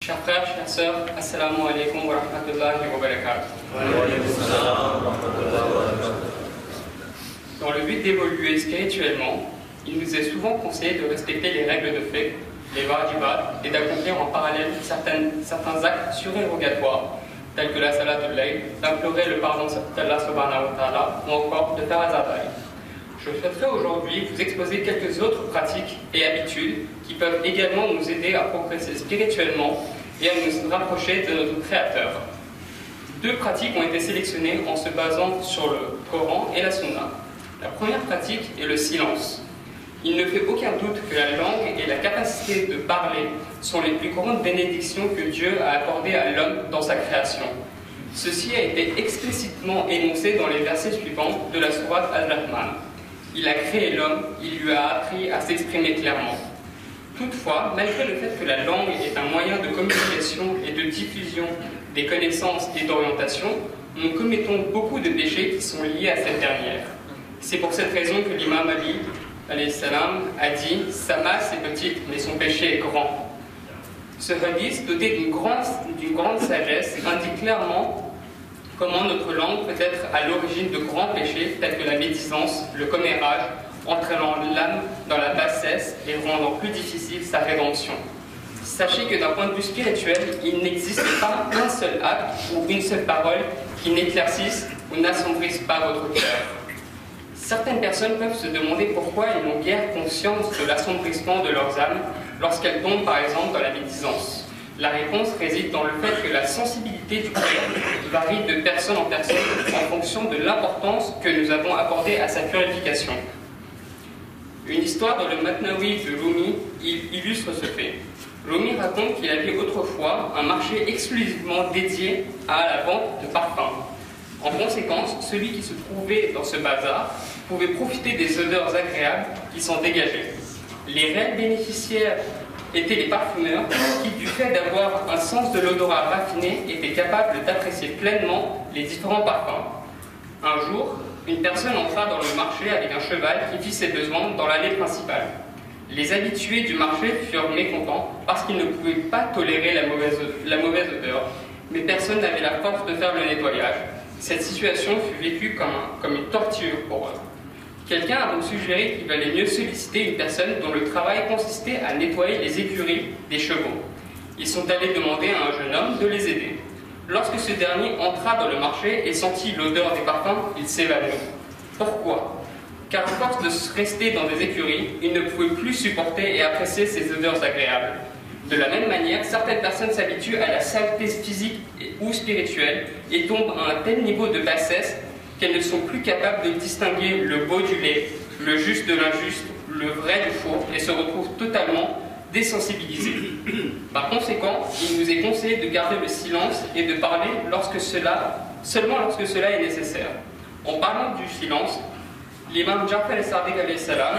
Chers frères, chères sœurs, assalamu alaikum wa rahmatullahi wa barakatuh. Dans le but d'évoluer spirituellement, il nous est souvent conseillé de respecter les règles de fait, les wajibat, et d'accomplir en parallèle certains actes surérogatoires, tels que la salat al-layl, d'implorer le pardon d'Allah subhanahu wa ta'ala, ou encore de faire azabay. Je souhaiterais aujourd'hui vous exposer quelques autres pratiques et habitudes qui peuvent également nous aider à progresser spirituellement et à nous rapprocher de notre Créateur. Deux pratiques ont été sélectionnées en se basant sur le Coran et la Sunna. La première pratique est le silence. Il ne fait aucun doute que la langue et la capacité de parler sont les plus grandes bénédictions que Dieu a accordées à l'homme dans sa création. Ceci a été explicitement énoncé dans les versets suivants de la sourate Al-Rahman. Il a créé l'homme, il lui a appris à s'exprimer clairement. Toutefois, malgré le fait que la langue est un moyen de communication et de diffusion des connaissances et d'orientation, nous commettons beaucoup de péchés qui sont liés à cette dernière. C'est pour cette raison que l'imam Ali, alayhi salam, a dit « Sa masse est petite, mais son péché est grand ». Ce hadith, doté d'une grande sagesse, indique clairement comment notre langue peut être à l'origine de grands péchés tels que la médisance, le commérage, entraînant l'âme dans la bassesse et rendant plus difficile sa rédemption. Sachez que d'un point de vue spirituel, il n'existe pas un seul acte ou une seule parole qui n'éclaircisse ou n'assombrisse pas votre cœur. Certaines personnes peuvent se demander pourquoi ils n'ont guère conscience de l'assombrissement de leurs âmes lorsqu'elles tombent par exemple dans la médisance. La réponse réside dans le fait que la sensibilité du cœur varie de personne en personne en fonction de l'importance que nous avons accordée à sa purification. Une histoire dans le Matnawi de Rumi illustre ce fait. Rumi raconte qu'il avait autrefois un marché exclusivement dédié à la vente de parfums. En conséquence, celui qui se trouvait dans ce bazar pouvait profiter des odeurs agréables qui s'en dégageaient. Les réels bénéficiaires étaient les parfumeurs qui, du fait d'avoir un sens de l'odorat raffiné, étaient capables d'apprécier pleinement les différents parfums. Un jour, une personne entra dans le marché avec un cheval qui fit ses besoins dans l'allée principale. Les habitués du marché furent mécontents parce qu'ils ne pouvaient pas tolérer la mauvaise odeur, mais personne n'avait la force de faire le nettoyage. Cette situation fut vécue comme une torture pour eux. Quelqu'un a donc suggéré qu'il valait mieux solliciter une personne dont le travail consistait à nettoyer les écuries des chevaux. Ils sont allés demander à un jeune homme de les aider. Lorsque ce dernier entra dans le marché et sentit l'odeur des parfums, il s'évanouit. Pourquoi ? Car à force de rester dans des écuries, il ne pouvait plus supporter et apprécier ces odeurs agréables. De la même manière, certaines personnes s'habituent à la saleté physique ou spirituelle et tombent à un tel niveau de bassesse qu'elles ne sont plus capables de distinguer le beau du laid, le juste de l'injuste, le vrai du faux, et se retrouvent totalement désensibilisées. Par conséquent, il nous est conseillé de garder le silence et de parler seulement lorsque cela est nécessaire. En parlant du silence, l'imam Ja'far al-Sadiq alayhi salam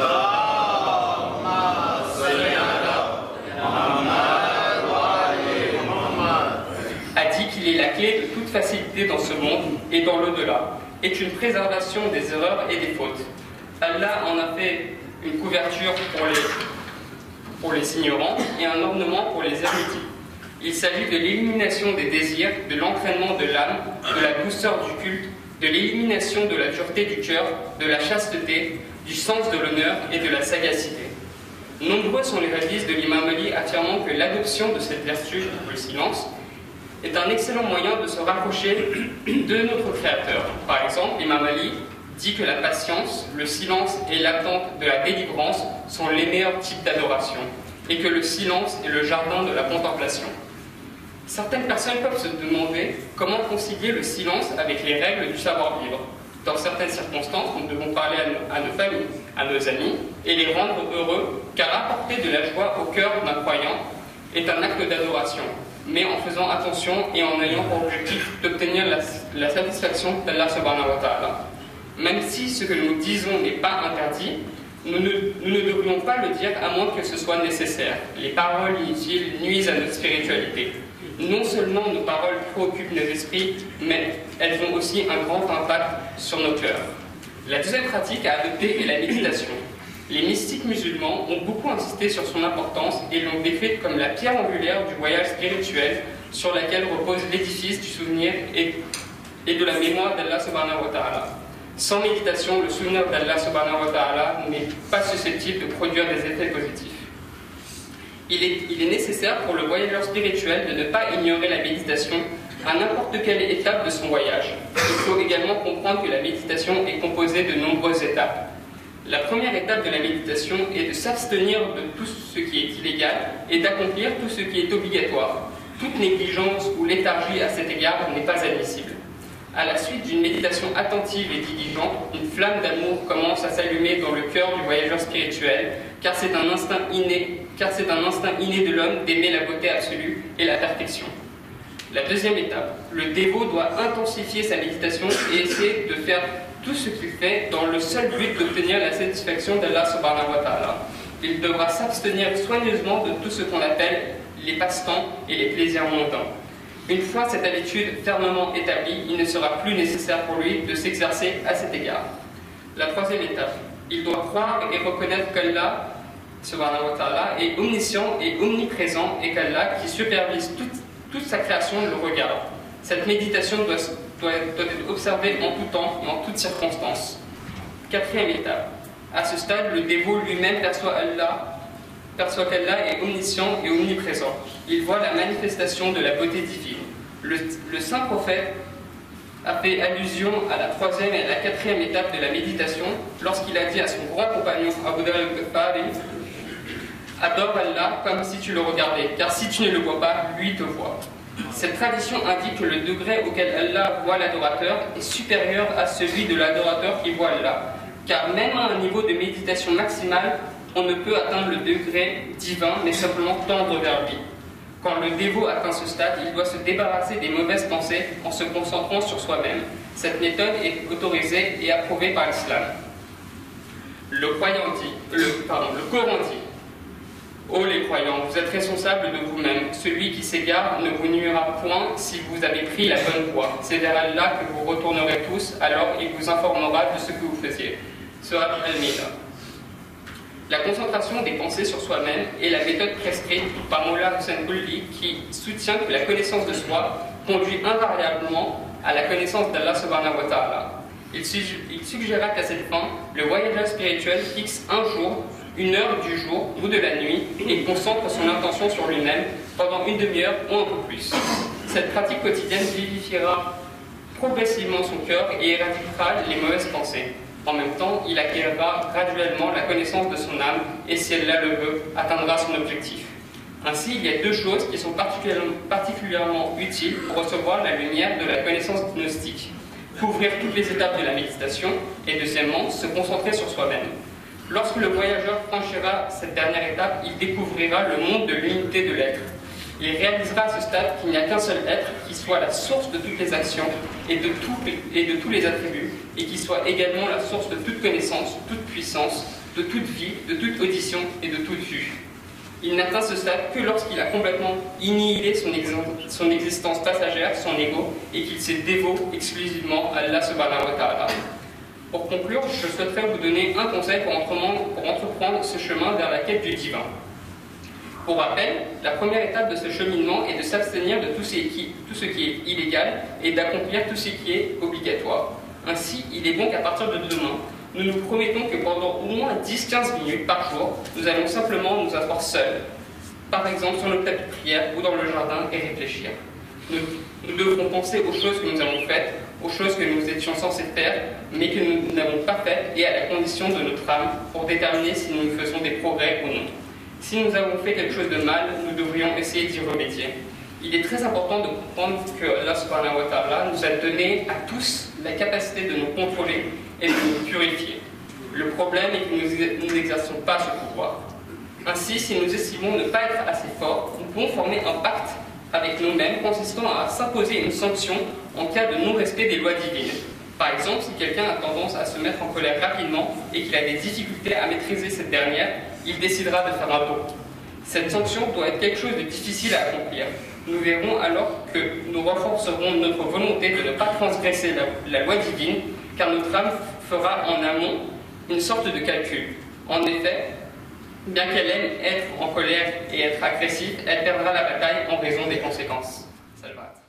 a dit qu'il est la clé de toute facilité dans ce monde et dans l'au-delà, est une préservation des erreurs et des fautes. Allah en a fait une couverture pour les ignorants et un ornement pour les érudits. Il s'agit de l'élimination des désirs, de l'entraînement de l'âme, de la douceur du culte, de l'élimination de la dureté du cœur, de la chasteté, du sens de l'honneur et de la sagacité. Nombreux sont les hadiths de l'imam Ali affirmant que l'adoption de cette vertu, le silence, est un excellent moyen de se rapprocher de notre Créateur. Par exemple, l'imam Ali dit que la patience, le silence et l'attente de la délivrance sont les meilleurs types d'adoration, et que le silence est le jardin de la contemplation. Certaines personnes peuvent se demander comment concilier le silence avec les règles du savoir-vivre. Dans certaines circonstances, nous devons parler à nos familles, à nos amis, et les rendre heureux, car apporter de la joie au cœur d'un croyant est un acte d'adoration, mais en faisant attention et en ayant pour objectif d'obtenir la satisfaction d'Allah subhanahu wa ta'ala. Même si ce que nous disons n'est pas interdit, nous ne devrions pas le dire à moins que ce soit nécessaire. Les paroles inutiles nuisent à notre spiritualité. Non seulement nos paroles préoccupent nos esprits, mais elles ont aussi un grand impact sur nos cœurs. La deuxième pratique à adopter est la méditation. Les mystiques musulmans ont beaucoup insisté sur son importance et l'ont décrite comme la pierre angulaire du voyage spirituel sur laquelle repose l'édifice du souvenir et de la mémoire d'Allah subhanahu wa ta'ala. Sans méditation, le souvenir d'Allah subhanahu wa ta'ala n'est pas susceptible de produire des effets positifs. Il est nécessaire pour le voyageur spirituel de ne pas ignorer la méditation à n'importe quelle étape de son voyage. Il faut également comprendre que la méditation est composée de nombreuses étapes. La première étape de la méditation est de s'abstenir de tout ce qui est illégal et d'accomplir tout ce qui est obligatoire. Toute négligence ou léthargie à cet égard n'est pas admissible. À la suite d'une méditation attentive et diligente, une flamme d'amour commence à s'allumer dans le cœur du voyageur spirituel, car c'est un instinct inné de l'homme d'aimer la beauté absolue et la perfection. La deuxième étape, le dévot doit intensifier sa méditation et essayer de faire tout ce qu'il fait dans le seul but d'obtenir la satisfaction d'Allah subhanahu wa ta'ala. Il devra s'abstenir soigneusement de tout ce qu'on appelle les passe-temps et les plaisirs mondains. Une fois cette habitude fermement établie, il ne sera plus nécessaire pour lui de s'exercer à cet égard. La troisième étape, il doit croire et reconnaître qu'Allah subhanahu wa ta'ala est omniscient et omniprésent et qu'Allah, qui supervise toute sa création, le regarde. Cette méditation doit être observée en tout temps et en toutes circonstances. Quatrième étape, à ce stade, le dévot lui-même perçoit qu'Allah est omniscient et omniprésent. Il voit la manifestation de la beauté divine. Le saint prophète a fait allusion à la troisième et à la quatrième étape de la méditation lorsqu'il a dit à son grand compagnon Abu Dhar al-Ghifari: adore Allah comme si tu le regardais, car si tu ne le vois pas, lui te voit. Cette tradition indique que le degré auquel Allah voit l'adorateur est supérieur à celui de l'adorateur qui voit Allah, car même à un niveau de méditation maximale, on ne peut atteindre le degré divin, mais simplement tendre vers lui. Quand le dévot atteint ce stade, il doit se débarrasser des mauvaises pensées en se concentrant sur soi-même. Cette méthode est autorisée et approuvée par l'islam. Le Coran dit: ô les croyants, vous êtes responsables de vous-même. Celui qui s'égare ne vous nuira point si vous avez pris la bonne voie. C'est vers Allah que vous retournerez tous, alors il vous informera de ce que vous faisiez. Surat Al-Maïda. La concentration des pensées sur soi-même est la méthode prescrite par Molla Hussein Kulli, qui soutient que la connaissance de soi conduit invariablement à la connaissance d'Allah subhanahu wa ta'ala. Il suggéra qu'à cette fin, le voyageur spirituel fixe un jour, une heure du jour ou de la nuit et concentre son intention sur lui-même pendant une demi-heure ou un peu plus. Cette pratique quotidienne vivifiera progressivement son cœur et éradiquera les mauvaises pensées. En même temps, il acquérera graduellement la connaissance de son âme et, si Allah le veut, atteindra son objectif. Ainsi, il y a deux choses qui sont particulièrement utiles pour recevoir la lumière de la connaissance gnostique: couvrir toutes les étapes de la méditation et, deuxièmement, se concentrer sur soi-même. Lorsque le voyageur franchira cette dernière étape, il découvrira le monde de l'unité de l'être. Il réalisera à ce stade qu'il n'y a qu'un seul être qui soit la source de toutes les actions et de tous les attributs, et qui soit également la source de toute connaissance, toute puissance, de toute vie, de toute audition et de toute vue. Il n'atteint ce stade que lorsqu'il a complètement annihilé son existence passagère, son ego, et qu'il s'est dévot exclusivement à Allah subhanahu wa ta'ala. Pour conclure, je souhaiterais vous donner un conseil pour entreprendre ce chemin vers la quête du divin. Pour rappel, la première étape de ce cheminement est de s'abstenir de tout ce qui est illégal et d'accomplir tout ce qui est obligatoire. Ainsi, il est bon qu'à partir de demain, nous nous promettons que pendant au moins 10-15 minutes par jour, nous allons simplement nous asseoir seuls, par exemple sur notre tapis de prière ou dans le jardin, et réfléchir. Nous devrons penser aux choses que nous avons faites, aux choses que nous étions censés faire, mais que nous n'avons pas faites, et à la condition de notre âme pour déterminer si nous faisons des progrès ou non. Si nous avons fait quelque chose de mal, nous devrions essayer d'y remédier. Il est très important de comprendre que Allah subhanahu wa ta'ala nous a donné à tous la capacité de nous contrôler et de nous purifier. Le problème est que nous n'exerçons pas ce pouvoir. Ainsi, si nous estimons ne pas être assez forts, nous pouvons former un pacte avec nous-mêmes consistant à s'imposer une sanction en cas de non-respect des lois divines. Par exemple, si quelqu'un a tendance à se mettre en colère rapidement et qu'il a des difficultés à maîtriser cette dernière, il décidera de faire un don. Cette sanction doit être quelque chose de difficile à accomplir. Nous verrons alors que nous renforcerons notre volonté de ne pas transgresser la loi divine, car notre âme fera en amont une sorte de calcul. En effet, bien qu'elle aime être en colère et être agressive, elle perdra la bataille en raison des conséquences. Salvat.